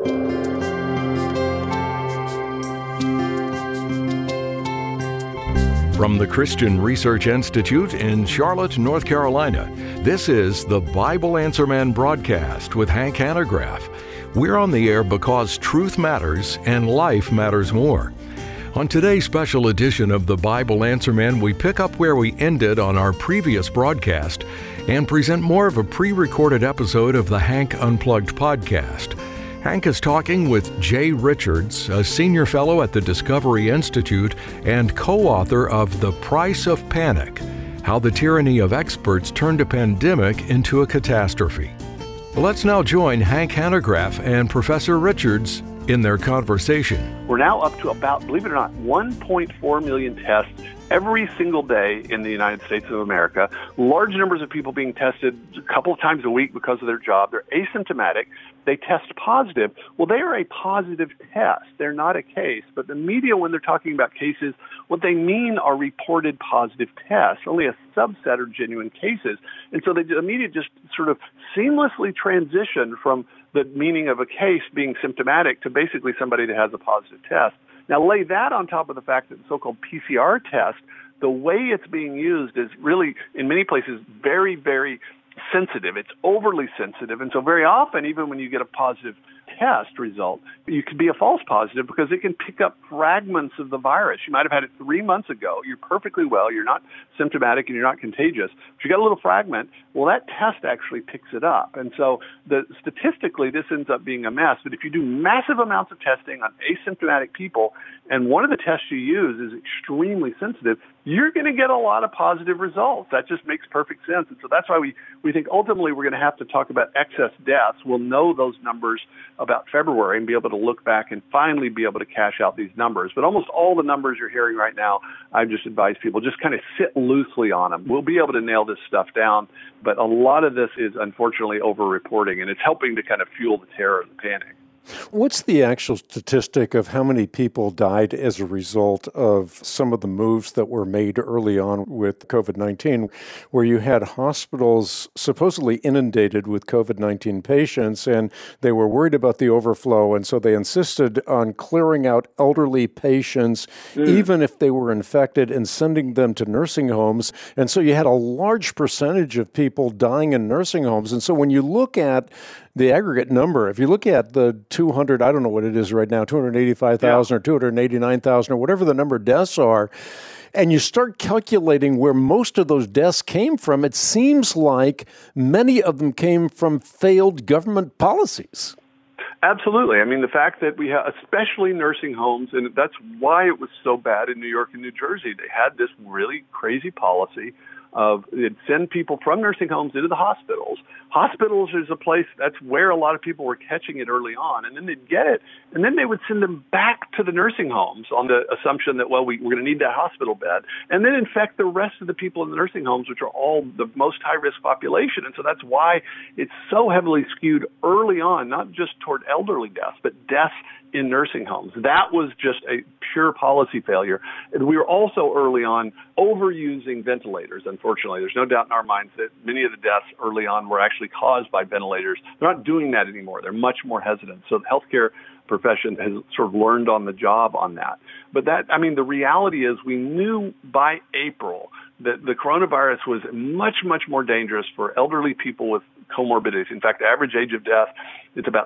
From the Christian Research Institute in Charlotte, North Carolina, this is the Bible Answer Man broadcast with Hank Hanegraaff. We're on the air because truth matters and life matters more. On today's special edition of the Bible Answer Man, we pick up where we ended on our previous broadcast and present more of a pre-recorded episode of the Hank Unplugged podcast. Hank is talking with Jay Richards, a senior fellow at the Discovery Institute and co-author of The Price of Panic: How the Tyranny of Experts Turned a Pandemic into a Catastrophe. Let's now join Hank Hanegraaff and Professor Richards in their conversation. We're now up to about, believe it or not, 1.4 million tests every single day in the United States of America. Large numbers of people being tested a couple of times a week because of their job. They're asymptomatic. They test positive. Well, they are a positive test. They're not a case. But the media, when they're talking about cases, what they mean are reported positive tests. Only a subset are genuine cases. And so the media just sort of seamlessly transition from the meaning of a case being symptomatic to basically somebody that has a positive test. Now, lay that on top of the fact that the so-called PCR test, the way it's being used is really, in many places, very, very sensitive. It's overly sensitive. And so very often, even when you get a positive test result, you could be a false positive because it can pick up fragments of the virus. You might have had it 3 months ago. You're perfectly well. You're not symptomatic and you're not contagious. But you got a little fragment. Well, that test actually picks it up. And so statistically, this ends up being a mess. But if you do massive amounts of testing on asymptomatic people, and one of the tests you use is extremely sensitive, you're going to get a lot of positive results. That just makes perfect sense. And so that's why we think ultimately we're going to have to talk about excess deaths. We'll know those numbers about February and be able to look back and finally be able to cash out these numbers. But almost all the numbers you're hearing right now, I just advise people just kind of sit loosely on them. We'll be able to nail this stuff down, but a lot of this is unfortunately over-reporting, and it's helping to kind of fuel the terror and the panic. What's the actual statistic of how many people died as a result of some of the moves that were made early on with COVID-19, where you had hospitals supposedly inundated with COVID-19 patients and they were worried about the overflow, and so they insisted on clearing out elderly patients, even if they were infected, and sending them to nursing homes. And so you had a large percentage of people dying in nursing homes. And so when you look at the aggregate number, if you look at the 200, I don't know what it is right now, 285,000 or 289,000 or whatever the number of deaths are, and you start calculating where most of those deaths came from, it seems like many of them came from failed government policies. Absolutely. I mean, the fact that we have, especially nursing homes, and that's why it was so bad in New York and New Jersey. They had this really crazy policy of it'd send people from nursing homes into the hospitals. Hospitals is a place, that's where a lot of people were catching it early on, and then they'd get it, and then they would send them back to the nursing homes on the assumption that, well, we're going to need that hospital bed, and then infect the rest of the people in the nursing homes, which are all the most high-risk population. And so that's why it's so heavily skewed early on, not just toward elderly deaths, but deaths in nursing homes. That was just a pure policy failure. And we were also early on overusing ventilators, unfortunately. There's no doubt in our minds that many of the deaths early on were actually caused by ventilators. They're not doing that anymore. They're much more hesitant. So the healthcare profession has sort of learned on the job on that. But the reality is we knew by April that the coronavirus was much, much more dangerous for elderly people with comorbidities. In fact, the average age of death is about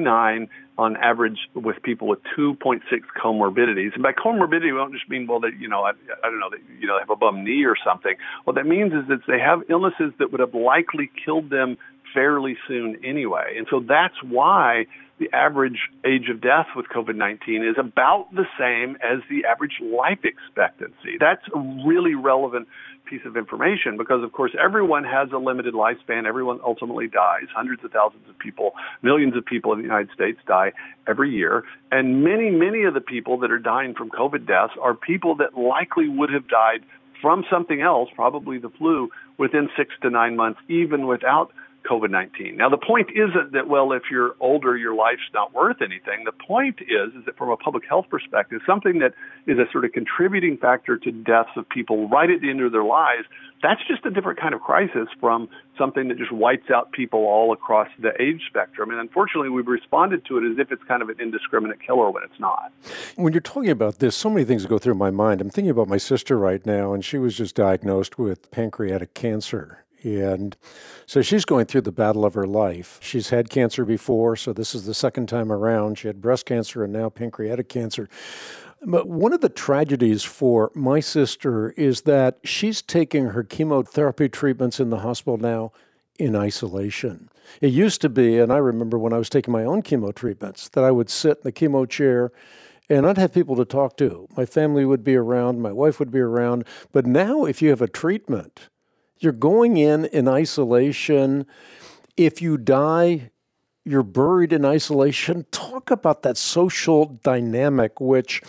79 on average with people with 2.6 comorbidities. And by comorbidity, we don't just mean, well, that, I don't know, that, they have a bum knee or something. What that means is that they have illnesses that would have likely killed them fairly soon anyway. And so that's why the average age of death with COVID-19 is about the same as the average life expectancy. That's a really relevant piece of information because, of course, everyone has a limited lifespan. Everyone ultimately dies. Hundreds of thousands of people, millions of people in the United States die every year. And many, many of the people that are dying from COVID deaths are people that likely would have died from something else, probably the flu, within 6 to 9 months, even without COVID-19. Now, the point isn't that, well, if you're older, your life's not worth anything. The point is that from a public health perspective, something that is a sort of contributing factor to deaths of people right at the end of their lives, that's just a different kind of crisis from something that just wipes out people all across the age spectrum. And unfortunately, we've responded to it as if it's kind of an indiscriminate killer when it's not. When you're talking about this, so many things go through my mind. I'm thinking about my sister right now, and she was just diagnosed with pancreatic cancer. And so she's going through the battle of her life. She's had cancer before, so this is the second time around. She had breast cancer and now pancreatic cancer. But one of the tragedies for my sister is that she's taking her chemotherapy treatments in the hospital now in isolation. It used to be, and I remember when I was taking my own chemo treatments, that I would sit in the chemo chair and I'd have people to talk to. My family would be around, my wife would be around. But now if you have a treatment, you're going in isolation. If you die, you're buried in isolation. Talk about that social dynamic, which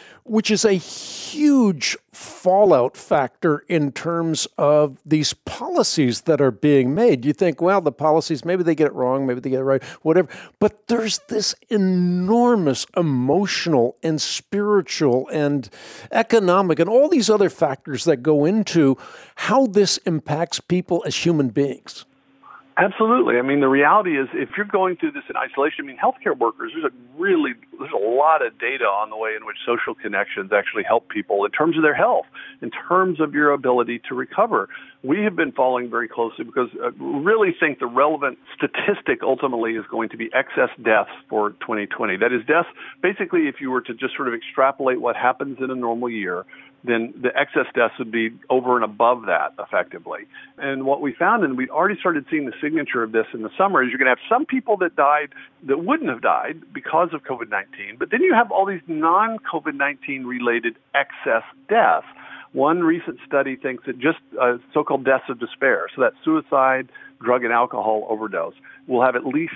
is a huge fallout factor in terms of these policies that are being made. You think, well, the policies, maybe they get it wrong, maybe they get it right, whatever. But there's this enormous emotional and spiritual and economic and all these other factors that go into how this impacts people as human beings. Absolutely. I mean, the reality is if you're going through this in isolation, I mean, healthcare workers, there's a lot of data on the way in which social connections actually help people in terms of their health, in terms of your ability to recover. We have been following very closely because we really think the relevant statistic ultimately is going to be excess deaths for 2020. That is deaths, basically, if you were to just sort of extrapolate what happens in a normal year, then the excess deaths would be over and above that effectively. And what we found, and we'd already started seeing the signature of this in the summer, is you're going to have some people that died that wouldn't have died because of COVID-19, but then you have all these non-COVID-19 related excess deaths. One recent study thinks that just so-called deaths of despair, so that's suicide, drug and alcohol overdose, will have at least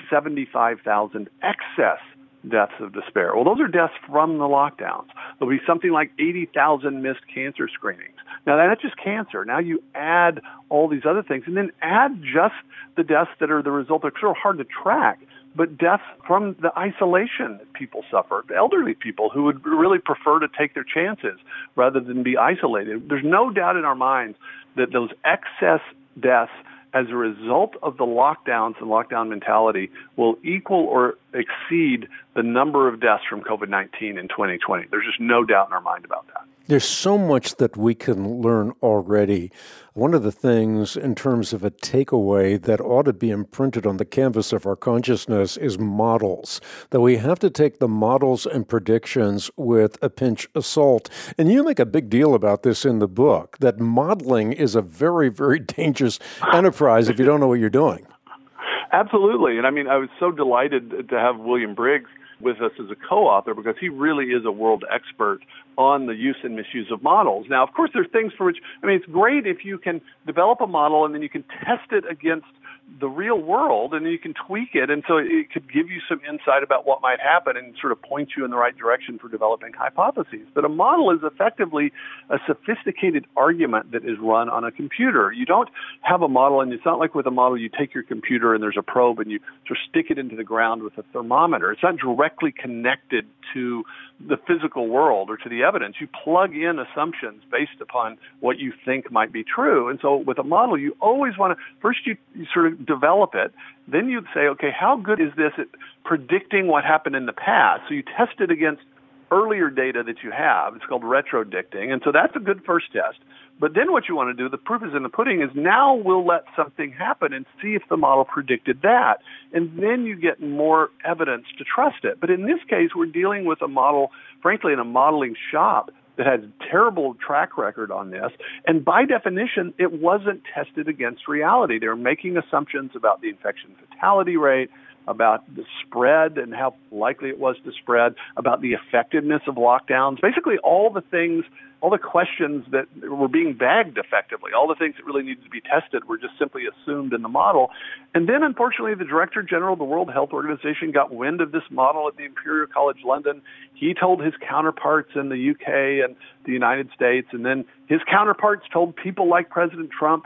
75,000 excess deaths of despair. Well, those are deaths from the lockdowns. There'll be something like 80,000 missed cancer screenings. Now, that's just cancer. Now you add all these other things, and then add just the deaths that are the result. They're sort of hard to track, but deaths from the isolation that people suffer, elderly people who would really prefer to take their chances rather than be isolated. There's no doubt in our minds that those excess deaths as a result of the lockdowns and lockdown mentality will equal or exceed the number of deaths from COVID-19 in 2020. There's just no doubt in our mind about that. There's so much that we can learn already. One of the things in terms of a takeaway that ought to be imprinted on the canvas of our consciousness is models, that we have to take the models and predictions with a pinch of salt. And you make a big deal about this in the book, that modeling is a very, very dangerous enterprise if you don't know what you're doing. Absolutely. And I mean, I was so delighted to have William Briggs with us as a co-author because he really is a world expert on the use and misuse of models. Now, of course, there's things for which, I mean, it's great if you can develop a model and then you can test it against the real world and then you can tweak it. And so it could give you some insight about what might happen and sort of point you in the right direction for developing hypotheses. But a model is effectively a sophisticated argument that is run on a computer. You don't have a model, and it's not like with a model you take your computer and there's a probe and you sort of stick it into the ground with a thermometer. It's not directly connected to the physical world or to the evidence. You plug in assumptions based upon what you think might be true. And so with a model, you always want to, first you sort of develop it, then you'd say, okay, how good is this at predicting what happened in the past? So you test it against earlier data that you have. It's called retrodicting. And so that's a good first test. But then what you want to do, the proof is in the pudding, is now we'll let something happen and see if the model predicted that. And then you get more evidence to trust it. But in this case, we're dealing with a model, frankly, in a modeling shop that has a terrible track record on this. And by definition, it wasn't tested against reality. They were making assumptions about the infection fatality rate, about the spread and how likely it was to spread, about the effectiveness of lockdowns, basically all the things, all the questions that were being bagged effectively, all the things that really needed to be tested were just simply assumed in the model. And then, unfortunately, the Director General of the World Health Organization got wind of this model at the Imperial College London. He told his counterparts in the UK and the United States, and then his counterparts told people like President Trump.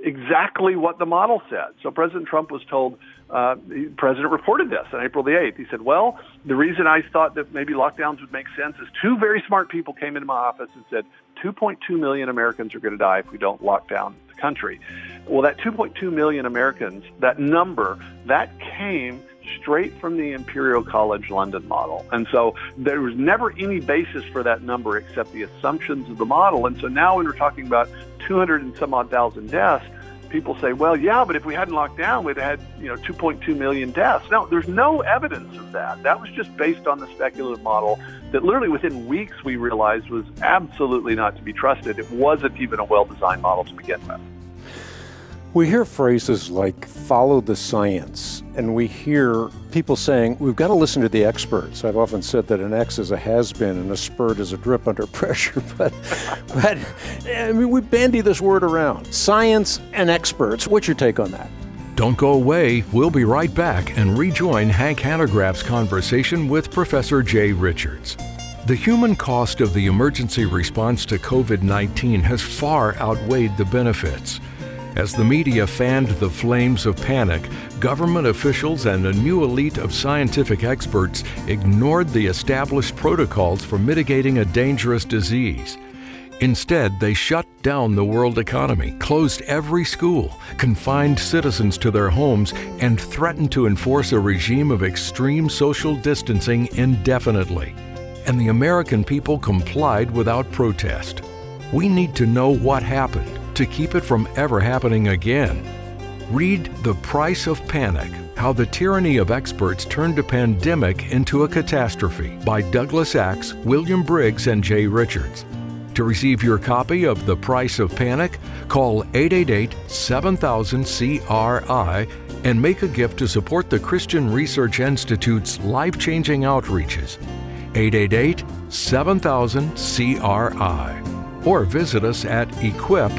exactly what the model said. So President Trump was told, the president reported this on April the 8th. He said, well, the reason I thought that maybe lockdowns would make sense is two very smart people came into my office and said 2.2 million Americans are going to die if we don't lock down the country. Well, that 2.2 million Americans, that number, that came straight from the Imperial College London model. And so there was never any basis for that number except the assumptions of the model. And so now when we're talking about 200 and some odd thousand deaths, people say, well, yeah, but if we hadn't locked down, we'd have had 2.2 million deaths. No, there's no evidence of that. That was just based on the speculative model that literally within weeks we realized was absolutely not to be trusted. It wasn't even a well-designed model to begin with. We hear phrases like follow the science, and we hear people saying we've got to listen to the experts. I've often said that an X is a has-been and a spurt is a drip under pressure, but I mean, we bandy this word around. Science and experts. What's your take on that? Don't go away. We'll be right back and rejoin Hank Hanegraaff's conversation with Professor Jay Richards. The human cost of the emergency response to COVID-19 has far outweighed the benefits. As the media fanned the flames of panic, government officials and a new elite of scientific experts ignored the established protocols for mitigating a dangerous disease. Instead, they shut down the world economy, closed every school, confined citizens to their homes, and threatened to enforce a regime of extreme social distancing indefinitely. And the American people complied without protest. We need to know what happened to keep it from ever happening again. Read The Price of Panic: How the Tyranny of Experts Turned a Pandemic into a Catastrophe by Douglas Axe, William Briggs, and Jay Richards. To receive your copy of The Price of Panic, call 888-7000-CRI and make a gift to support the Christian Research Institute's life-changing outreaches. 888-7000-CRI. Or visit us at equip.org.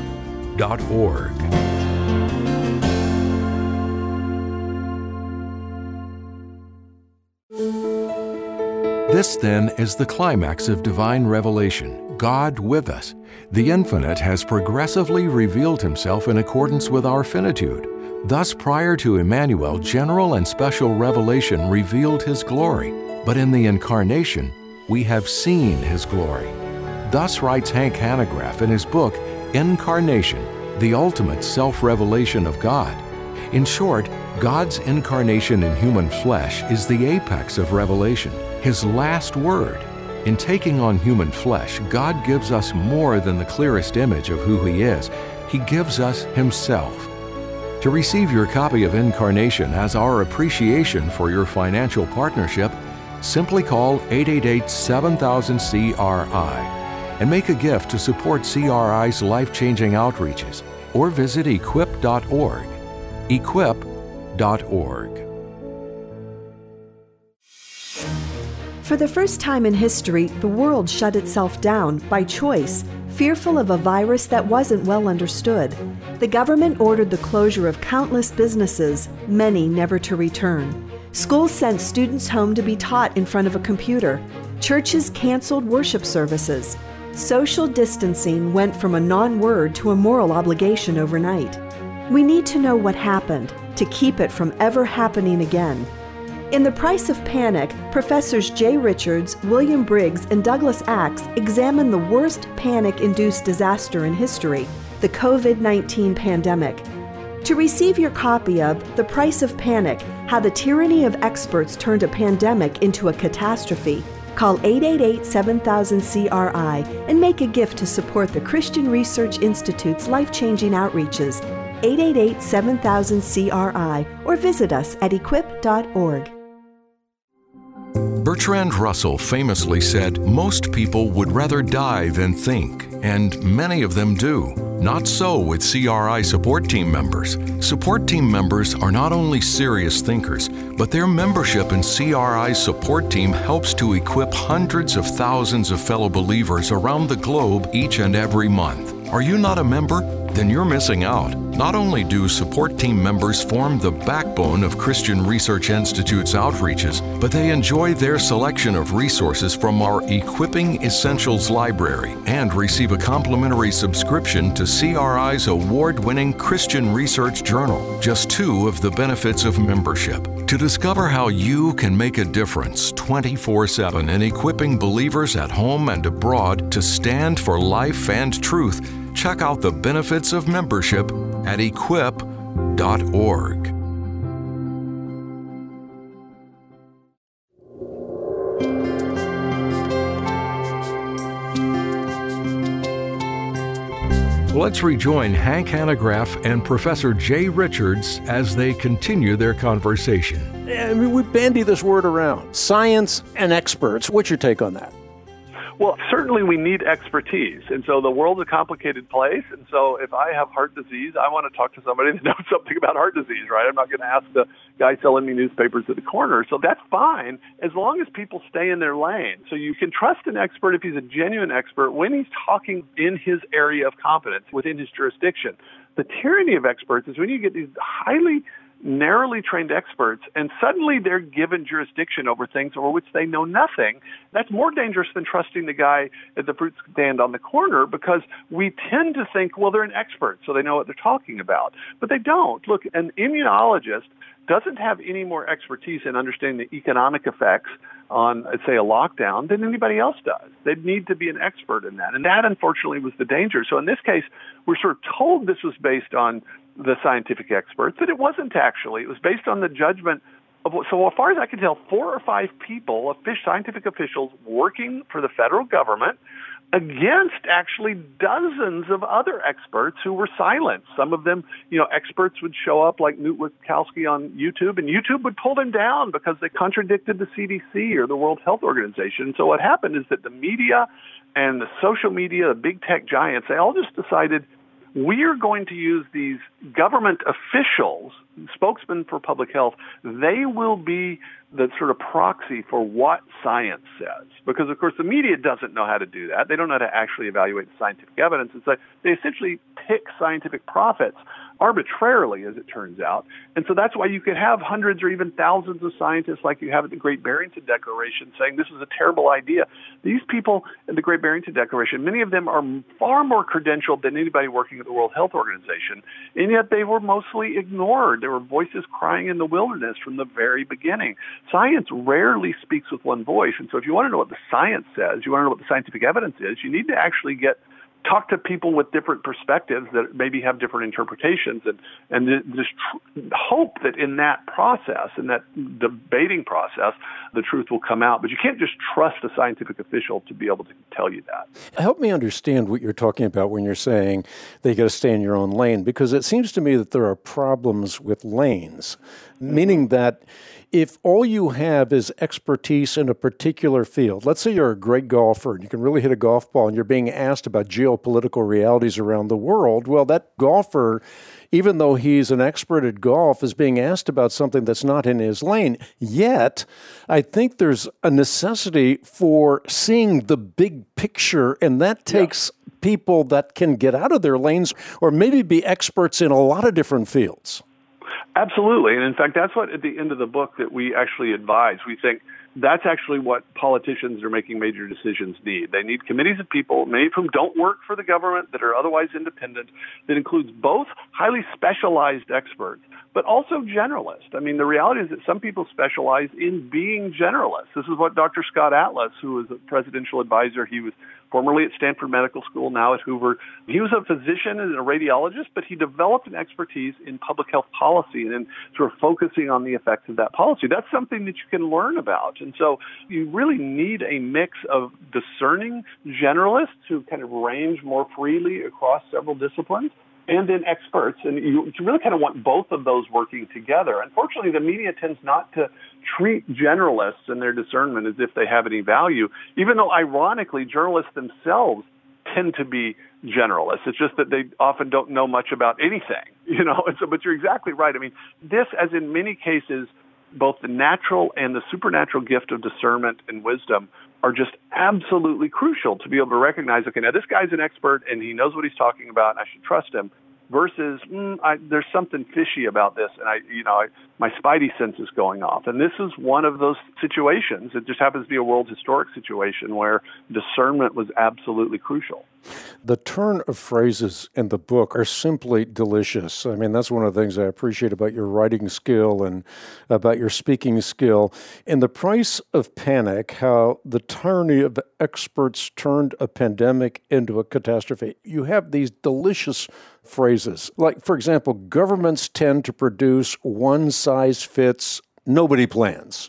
This, then, is the climax of divine revelation, God with us. The Infinite has progressively revealed Himself in accordance with our finitude. Thus, prior to Emmanuel, general and special revelation revealed His glory, but in the Incarnation, we have seen His glory. Thus writes Hank Hanegraaff in his book, Incarnation, the ultimate self-revelation of God. In short, God's incarnation in human flesh is the apex of revelation, His last word. In taking on human flesh, God gives us more than the clearest image of who He is. He gives us Himself. To receive your copy of Incarnation as our appreciation for your financial partnership, simply call 888-7000-CRI. and make a gift to support CRI's life-changing outreaches, or visit equip.org. Equip.org. For the first time in history, the world shut itself down by choice, fearful of a virus that wasn't well understood. The government ordered the closure of countless businesses, many never to return. Schools sent students home to be taught in front of a computer. Churches canceled worship services. Social distancing went from a non-word to a moral obligation overnight. We need to know what happened to keep it from ever happening again. In The Price of Panic, Professors Jay Richards, William Briggs, and Douglas Axe examine the worst panic-induced disaster in history, the COVID-19 pandemic. To receive your copy of The Price of Panic: How the Tyranny of Experts Turned a Pandemic into a Catastrophe, call 888-7000-CRI and make a gift to support the Christian Research Institute's life-changing outreaches. 888-7000-CRI or visit us at equip.org. Bertrand Russell famously said, "Most people would rather die than think," and many of them do. Not so with CRI support team members. Support team members are not only serious thinkers, but their membership in CRI's support team helps to equip hundreds of thousands of fellow believers around the globe each and every month. Are you not a member? then you're missing out. Not only do support team members form the backbone of Christian Research Institute's outreaches, but they enjoy their selection of resources from our Equipping Essentials library and receive a complimentary subscription to CRI's award-winning Christian Research Journal. Just two of the benefits of membership. To discover how you can make a difference 24/7 in equipping believers at home and abroad to stand for life and truth, check out the benefits of membership at equip.org. Let's rejoin Hank Hanegraaff and Professor Jay Richards as they continue their conversation. I mean, we bandy this word around. Science and experts. What's your take on that? Well, certainly we need expertise. And so the world's a complicated place. And so if I have heart disease, I want to talk to somebody that knows something about heart disease, right? I'm not going to ask the guy selling me newspapers at the corner. So that's fine as long as people stay in their lane. So you can trust an expert if he's a genuine expert when he's talking in his area of competence within his jurisdiction. The tyranny of experts is when you get these highly narrowly trained experts, and suddenly they're given jurisdiction over things over which they know nothing. That's more dangerous than trusting the guy at the fruit stand on the corner, because we tend to think, well, they're an expert, so they know what they're talking about. But they don't. Look, an immunologist doesn't have any more expertise in understanding the economic effects on, say, a lockdown than anybody else does. They'd need to be an expert in that. And that, unfortunately, was the danger. So in this case, we're sort of told this was based on the scientific experts, but it wasn't actually. It was based on the judgment of, so as far as I can tell, 4 or 5 people, scientific officials working for the federal government, against actually dozens of other experts who were silenced. Some of them, experts would show up like Newt Witkowski on YouTube, and YouTube would pull them down because they contradicted the CDC or the World Health Organization. So what happened is that the media and the social media, the big tech giants, they all just decided, we are going to use these government officials, spokesmen for public health. They will be the sort of proxy for what science says. Because, of course, the media doesn't know how to do that. They don't know how to actually evaluate the scientific evidence. And so they essentially pick scientific profits arbitrarily, as it turns out. And so that's why you could have hundreds or even thousands of scientists like you have at the Great Barrington Declaration saying this is a terrible idea. These people at the Great Barrington Declaration, many of them are far more credentialed than anybody working at the World Health Organization, and yet they were mostly ignored. There were voices crying in the wilderness from the very beginning. Science rarely speaks with one voice, and so if you want to know what the science says, you want to know what the scientific evidence is, you need to actually talk to people with different perspectives that maybe have different interpretations, and just hope that in that process, in that debating process, the truth will come out. But you can't just trust a scientific official to be able to tell you that. Help me understand what you're talking about when you're saying they got to stay in your own lane, because it seems to me that there are problems with lanes, meaning that if all you have is expertise in a particular field, let's say you're a great golfer and you can really hit a golf ball and you're being asked about geopolitical realities around the world, well, that golfer, even though he's an expert at golf, is being asked about something that's not in his lane. Yet, I think there's a necessity for seeing the big picture, and that takes people that can get out of their lanes or maybe be experts in a lot of different fields. Absolutely. And in fact, that's what at the end of the book that we actually advise. We think that's actually what politicians who are making major decisions need. They need committees of people, many of whom don't work for the government, that are otherwise independent, that includes both highly specialized experts, but also generalists. I mean, the reality is that some people specialize in being generalists. This is what Dr. Scott Atlas, who was a presidential advisor, he was formerly at Stanford Medical School, now at Hoover. He was a physician and a radiologist, but he developed an expertise in public health policy and in sort of focusing on the effects of that policy. That's something that you can learn about. And so you really need a mix of discerning generalists who kind of range more freely across several disciplines, and then experts. And you really kind of want both of those working together. Unfortunately, the media tends not to treat generalists and their discernment as if they have any value, even though, ironically, journalists themselves tend to be generalists. It's just that they often don't know much about anything, And so, but you're exactly right. I mean, this, as in many cases both the natural and the supernatural gift of discernment and wisdom are just absolutely crucial to be able to recognize, okay, now this guy's an expert and he knows what he's talking about and I should trust him, versus there's something fishy about this, and my spidey sense is going off. And this is one of those situations. It just happens to be a world historic situation where discernment was absolutely crucial. The turn of phrases in the book are simply delicious. I mean, that's one of the things I appreciate about your writing skill and about your speaking skill. In The Price of Panic, how the tyranny of experts turned a pandemic into a catastrophe. You have these delicious phrases. Like, for example, governments tend to produce one-size-fits, nobody plans.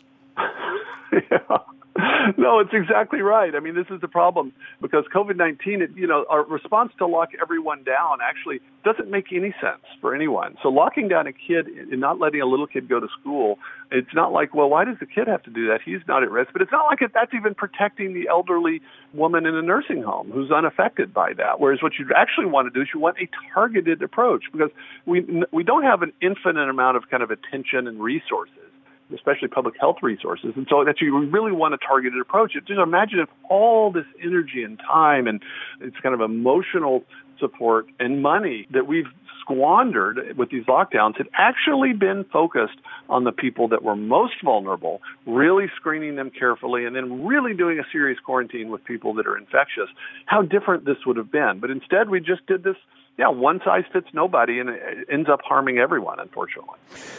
Yeah. No, it's exactly right. I mean, this is the problem because COVID-19, our response to lock everyone down actually doesn't make any sense for anyone. So locking down a kid and not letting a little kid go to school, it's not like, well, why does the kid have to do that? He's not at risk. But it's not like that's even protecting the elderly woman in a nursing home who's unaffected by that. Whereas what you actually want to do is you want a targeted approach because we don't have an infinite amount of kind of attention and resources, especially public health resources. And so that you really want a targeted approach. Just imagine if all this energy and time and it's kind of emotional support and money that we've squandered with these lockdowns had actually been focused on the people that were most vulnerable, really screening them carefully, and then really doing a serious quarantine with people that are infectious, how different this would have been. But instead, we just did this, one size fits nobody, and it ends up harming everyone, unfortunately.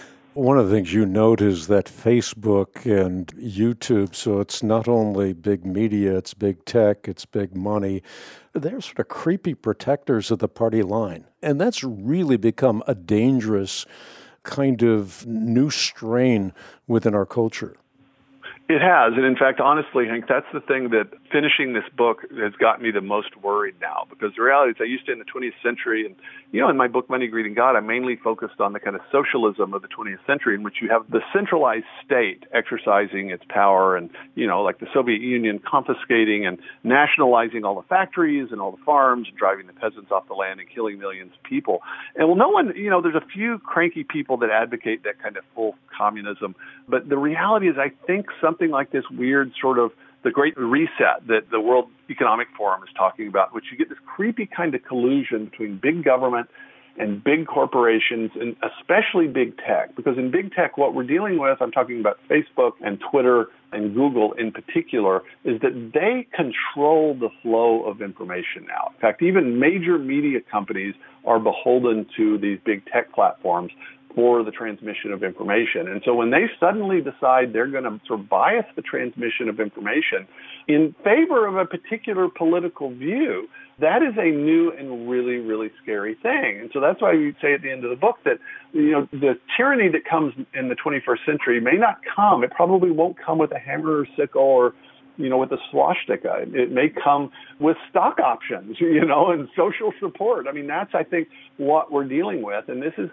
One of the things you note is that Facebook and YouTube, so it's not only big media, it's big tech, it's big money, they're sort of creepy protectors of the party line. And that's really become a dangerous kind of new strain within our culture. It has. And in fact, honestly, Hank, that's the thing that finishing this book has got me the most worried now. Because the reality is I used to in the 20th century, and, in my book, Money, Greed, and God, I mainly focused on the kind of socialism of the 20th century in which you have the centralized state exercising its power and, like the Soviet Union confiscating and nationalizing all the factories and all the farms and driving the peasants off the land and killing millions of people. And well, no one, there's a few cranky people that advocate that kind of full communism. But the reality is I think something like this weird sort of the Great Reset that the World Economic Forum is talking about, which you get this creepy kind of collusion between big government and big corporations, and especially big tech. Because in big tech, what we're dealing with, I'm talking about Facebook and Twitter and Google in particular, is that they control the flow of information now. In fact, even major media companies are beholden to these big tech platforms for the transmission of information. And so when they suddenly decide they're going to sort of bias the transmission of information in favor of a particular political view, that is a new and really, really scary thing. And so that's why we say at the end of the book that, the tyranny that comes in the 21st century may not come. It probably won't come with a hammer or sickle or with a swastika. It may come with stock options, and social support. I mean, that's, I think, what we're dealing with. And this is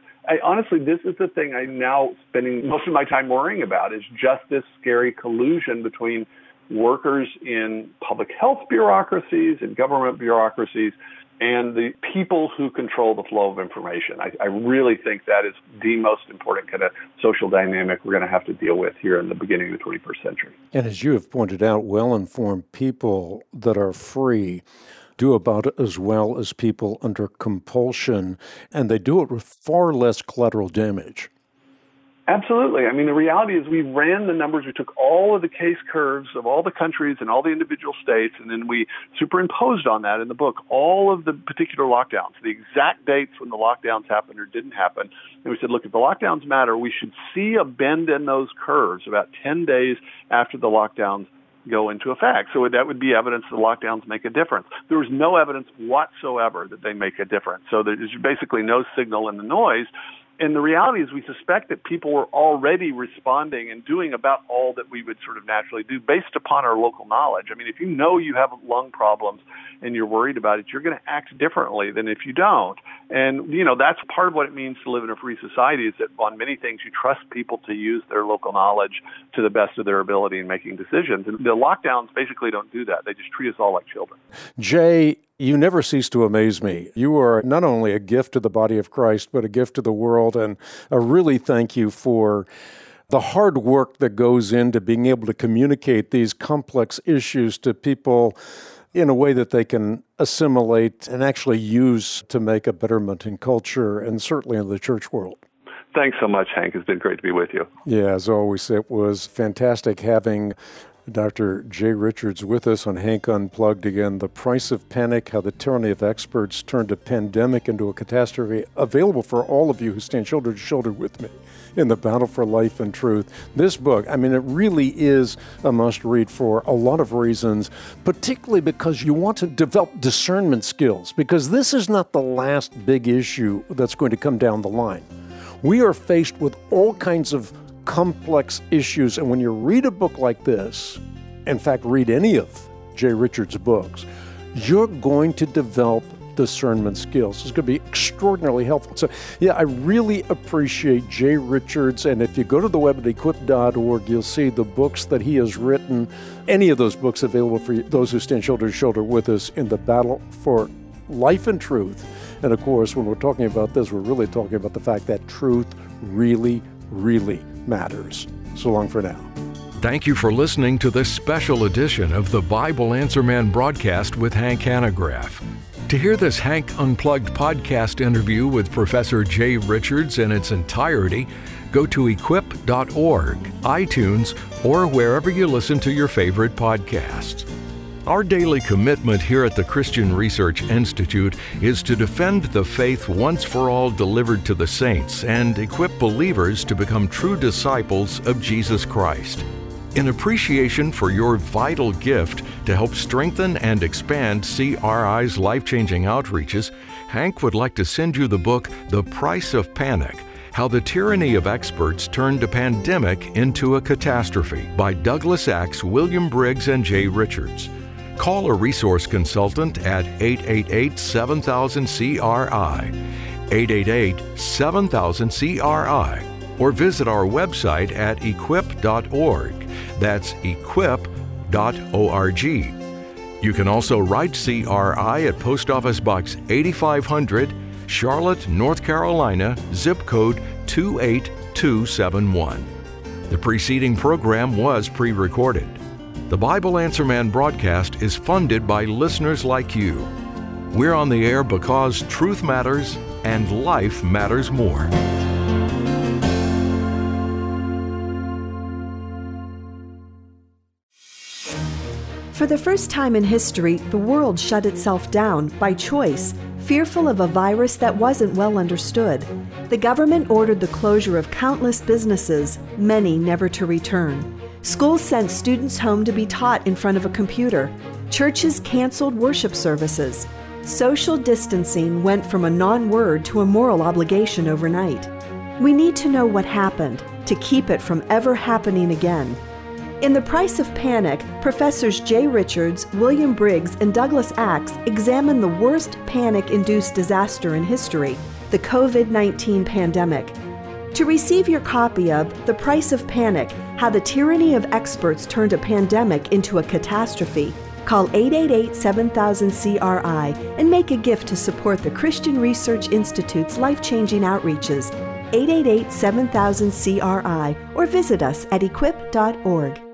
the thing I'm now spending most of my time worrying about is just this scary collusion between workers in public health bureaucracies and government bureaucracies and the people who control the flow of information. I really think that is the most important kind of social dynamic we're going to have to deal with here in the beginning of the 21st century. And as you have pointed out, well-informed people that are free do about it as well as people under compulsion, and they do it with far less collateral damage. Absolutely. I mean, the reality is we ran the numbers. We took all of the case curves of all the countries and all the individual states, and then we superimposed on that in the book all of the particular lockdowns, the exact dates when the lockdowns happened or didn't happen. And we said, look, if the lockdowns matter, we should see a bend in those curves about 10 days after the lockdowns go into effect. So that would be evidence that the lockdowns make a difference. There was no evidence whatsoever that they make a difference. So there's basically no signal in the noise. And the reality is we suspect that people were already responding and doing about all that we would sort of naturally do based upon our local knowledge. I mean, if you have lung problems and you're worried about it, you're going to act differently than if you don't. And, that's part of what it means to live in a free society is that on many things you trust people to use their local knowledge to the best of their ability in making decisions. And the lockdowns basically don't do that. They just treat us all like children. Jay, you never cease to amaze me. You are not only a gift to the body of Christ, but a gift to the world. And I really thank you for the hard work that goes into being able to communicate these complex issues to people in a way that they can assimilate and actually use to make a betterment in culture and certainly in the church world. Thanks so much, Hank. It's been great to be with you. Yeah, as always, it was fantastic having Dr. Jay Richards with us on Hank Unplugged again. The Price of Panic, How the Tyranny of Experts Turned a Pandemic into a Catastrophe, available for all of you who stand shoulder to shoulder with me in the battle for life and truth. This book, it really is a must-read for a lot of reasons, particularly because you want to develop discernment skills, because this is not the last big issue that's going to come down the line. We are faced with all kinds of complex issues, and when you read a book like this, in fact, read any of Jay Richards' books, you're going to develop discernment skills. It's going to be extraordinarily helpful. So, I really appreciate Jay Richards, and if you go to the web at equip.org, you'll see the books that he has written, any of those books available for those who stand shoulder to shoulder with us in the battle for life and truth. And of course, when we're talking about this, we're really talking about the fact that truth really, really matters. So long for now. Thank you for listening to this special edition of the Bible Answer Man broadcast with Hank Hanegraaff. To hear this Hank Unplugged podcast interview with Professor Jay Richards in its entirety, go to equip.org, iTunes, or wherever you listen to your favorite podcasts. Our daily commitment here at the Christian Research Institute is to defend the faith once for all delivered to the saints and equip believers to become true disciples of Jesus Christ. In appreciation for your vital gift to help strengthen and expand CRI's life-changing outreaches, Hank would like to send you the book, The Price of Panic, How the Tyranny of Experts Turned a Pandemic into a Catastrophe by Douglas Axe, William Briggs, and Jay Richards. Call a resource consultant at 888-7000-CRI, 888-7000-CRI, or visit our website at equip.org. That's equip.org. You can also write CRI at Post Office Box 8500, Charlotte, North Carolina, zip code 28271. The preceding program was pre-recorded. The Bible Answer Man broadcast is funded by listeners like you. We're on the air because truth matters and life matters more. For the first time in history, the world shut itself down by choice, fearful of a virus that wasn't well understood. The government ordered the closure of countless businesses, many never to return. Schools sent students home to be taught in front of a computer. Churches canceled worship services. Social distancing went from a non-word to a moral obligation overnight. We need to know what happened to keep it from ever happening again. In The Price of Panic, Professors Jay Richards, William Briggs, and Douglas Axe examine the worst panic-induced disaster in history, the COVID-19 pandemic. To receive your copy of The Price of Panic, How the Tyranny of Experts Turned a Pandemic into a Catastrophe, call 888-7000-CRI and make a gift to support the Christian Research Institute's life-changing outreaches, 888-7000-CRI, or visit us at equip.org.